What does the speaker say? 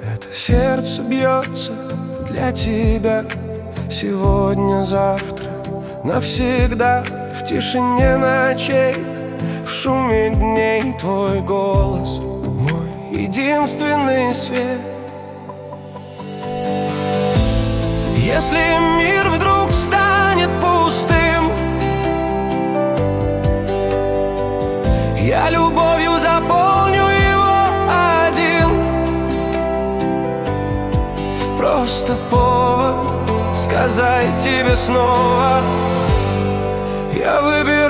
Это сердце бьется для тебя сегодня, завтра, навсегда. В тишине ночей, в шуме дней твой голос — мой единственный свет. Если мир вдруг станет пустым, я любовью заполню его один. Просто повод сказать тебе снова: я выберу